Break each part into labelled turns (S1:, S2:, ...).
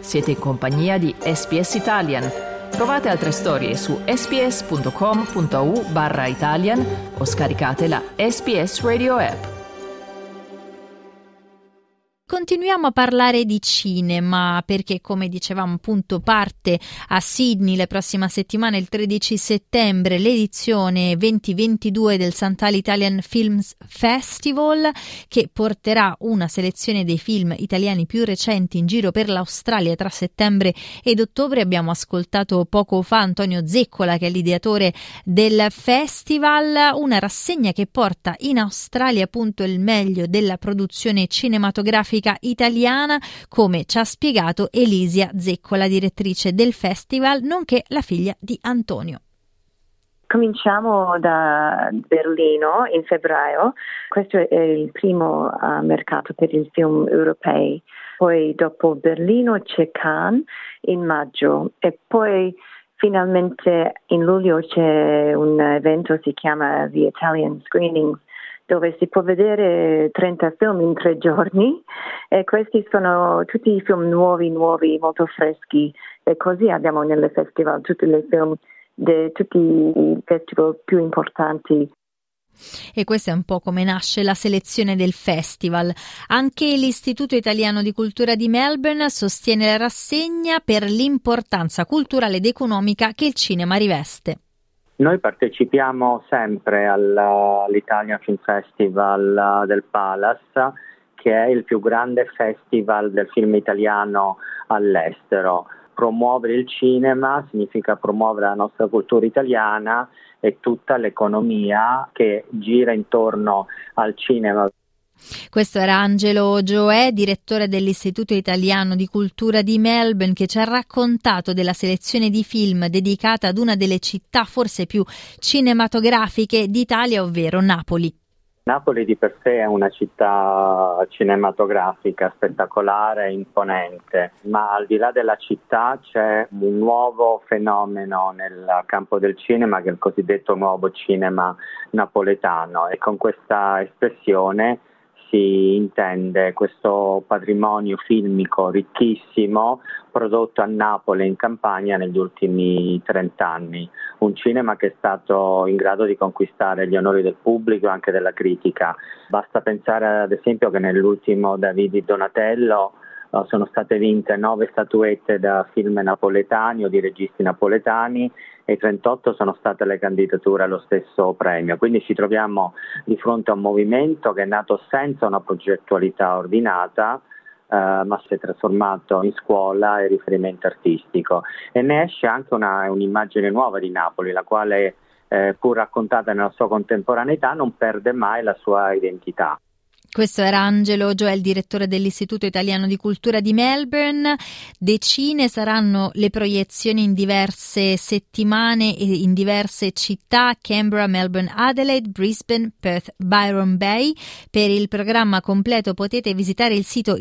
S1: Siete in compagnia di SBS Italian. Trovate altre storie su sbs.com.au/Italian o scaricate la SBS Radio app.
S2: Continuiamo a parlare di cinema perché, come dicevamo, appunto parte a Sydney la prossima settimana, il 13 settembre, l'edizione 2022 del Sant'Ali Italian Films Festival, che porterà una selezione dei film italiani più recenti in giro per l'Australia tra settembre ed ottobre. Abbiamo ascoltato poco fa Antonio Zeccola, che è l'ideatore del festival, una rassegna che porta in Australia appunto il meglio della produzione cinematografica italiana, come ci ha spiegato Elisia Zeccola, direttrice del festival, nonché la figlia di Antonio.
S3: Cominciamo da Berlino in febbraio. Questo è il primo mercato per i film europei. Poi dopo Berlino c'è Cannes in maggio e poi finalmente in luglio c'è un evento, si chiama The Italian Screenings, dove si può vedere 30 film in 3 giorni e questi sono tutti i film nuovi, molto freschi, e così abbiamo nel festival tutti i film di tutti i festival più importanti.
S2: E questo è un po' come nasce la selezione del festival. Anche l'Istituto Italiano di Cultura di Melbourne sostiene la rassegna per l'importanza culturale ed economica che il cinema riveste.
S4: Noi partecipiamo sempre all'Italian Film Festival del Palace, che è il più grande festival del film italiano all'estero. Promuovere il cinema significa promuovere la nostra cultura italiana e tutta l'economia che gira intorno al cinema.
S2: Questo era Angelo Gioè, direttore dell'Istituto Italiano di Cultura di Melbourne, che ci ha raccontato della selezione di film dedicata ad una delle città forse più cinematografiche d'Italia, ovvero Napoli.
S4: Napoli di per sé è una città cinematografica spettacolare, imponente, ma al di là della città c'è un nuovo fenomeno nel campo del cinema, che è il cosiddetto nuovo cinema napoletano, e con questa espressione si intende questo patrimonio filmico ricchissimo prodotto a Napoli, in Campania, negli ultimi 30 anni. Un cinema che è stato in grado di conquistare gli onori del pubblico e anche della critica. Basta pensare ad esempio che nell'ultimo David di Donatello sono state vinte 9 statuette da film napoletani o di registi napoletani e 38 sono state le candidature allo stesso premio. Quindi ci troviamo di fronte a un movimento che è nato senza una progettualità ordinata, ma si è trasformato in scuola e riferimento artistico. E ne esce anche un'immagine nuova di Napoli, la quale, pur raccontata nella sua contemporaneità, non perde mai la sua identità.
S2: Questo era Angelo Gioè, il direttore dell'Istituto Italiano di Cultura di Melbourne. Decine saranno le proiezioni in diverse settimane e in diverse città: Canberra, Melbourne, Adelaide, Brisbane, Perth, Byron Bay. Per il programma completo potete visitare il sito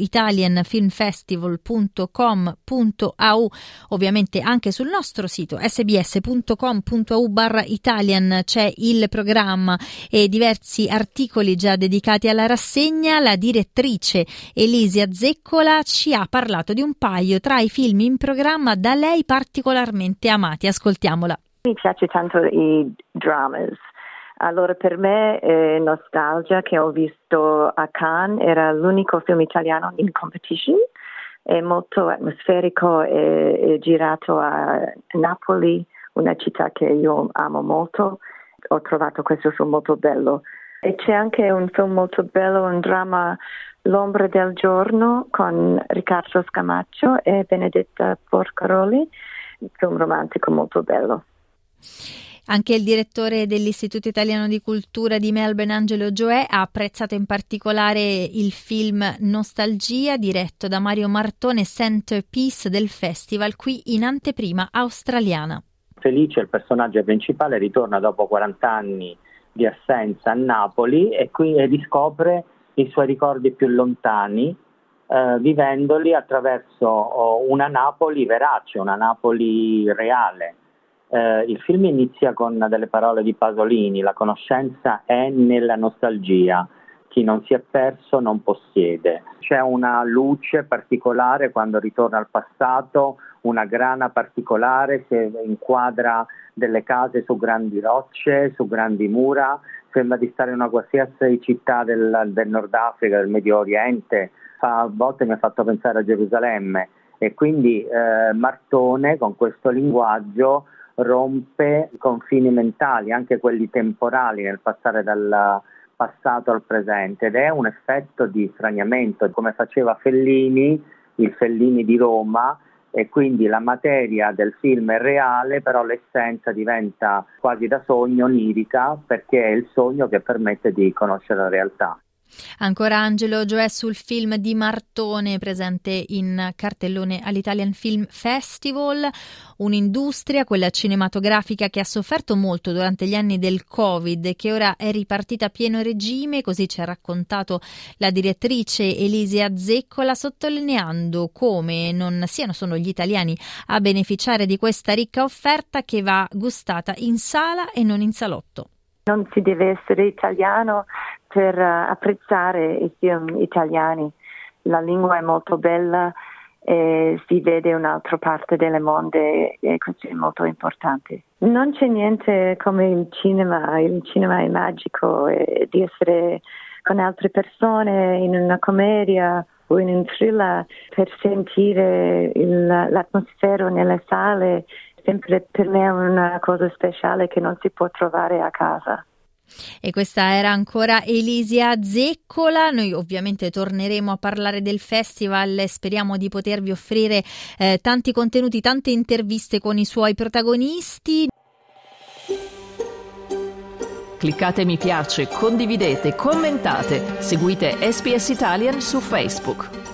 S2: italianfilmfestival.com.au, ovviamente anche sul nostro sito sbs.com.au/Italian c'è il programma e diversi articoli già dedicati alla rassegna. La direttrice Elisia Zeccola ci ha parlato di un paio tra i film in programma da lei particolarmente amati. Ascoltiamola.
S3: Mi piace tanto i dramas. Allora, per me è Nostalgia, che ho visto a Cannes, era l'unico film italiano in competition. È molto atmosferico, è girato a Napoli, una città che io amo molto. Ho trovato questo film molto bello. E c'è anche un film molto bello, un dramma, L'ombra del giorno, con Riccardo Scamaccio e Benedetta Porcaroli, un film romantico molto bello.
S2: Anche il direttore dell'Istituto Italiano di Cultura di Melbourne, Angelo Gioè, ha apprezzato in particolare il film Nostalgia, diretto da Mario Martone, centerpiece del festival, qui in anteprima australiana.
S4: Felice, il personaggio principale, ritorna dopo 40 anni di assenza a Napoli e qui riscopre i suoi ricordi più lontani, vivendoli attraverso una Napoli verace, una Napoli reale. Il film inizia con delle parole di Pasolini: la conoscenza è nella nostalgia, chi non si è perso non possiede. C'è una luce particolare quando ritorna al passato, una grana particolare che inquadra delle case su grandi rocce, su grandi mura, sembra di stare in una qualsiasi città del Nord Africa, del Medio Oriente, a volte mi ha fatto pensare a Gerusalemme, e quindi Martone con questo linguaggio rompe i confini mentali, anche quelli temporali, nel passare dal passato al presente, ed è un effetto di straniamento, come faceva Fellini, il Fellini di Roma, e quindi la materia del film è reale, però l'essenza diventa quasi da sogno, onirica, perché è il sogno che permette di conoscere la realtà.
S2: Ancora Angelo Gioè sul film di Martone, presente in cartellone all'Italian Film Festival, un'industria, quella cinematografica, che ha sofferto molto durante gli anni del Covid e che ora è ripartita a pieno regime, così ci ha raccontato la direttrice Elisia Zeccola, sottolineando come non siano solo gli italiani a beneficiare di questa ricca offerta che va gustata in sala e non in salotto.
S3: Non si deve essere italiano per apprezzare i film italiani. La lingua è molto bella e si vede un'altra parte del mondo e questo è molto importante. Non c'è niente come il cinema è magico, di essere con altre persone in una commedia o in un thriller per sentire l'atmosfera nelle sale. Sempre per me è una cosa speciale che non si può trovare a casa.
S2: E questa era ancora Elisia Zeccola. Noi ovviamente torneremo a parlare del festival e speriamo di potervi offrire tanti contenuti, tante interviste con i suoi protagonisti.
S1: Cliccate mi piace, condividete, commentate, seguite SBS Italian su Facebook.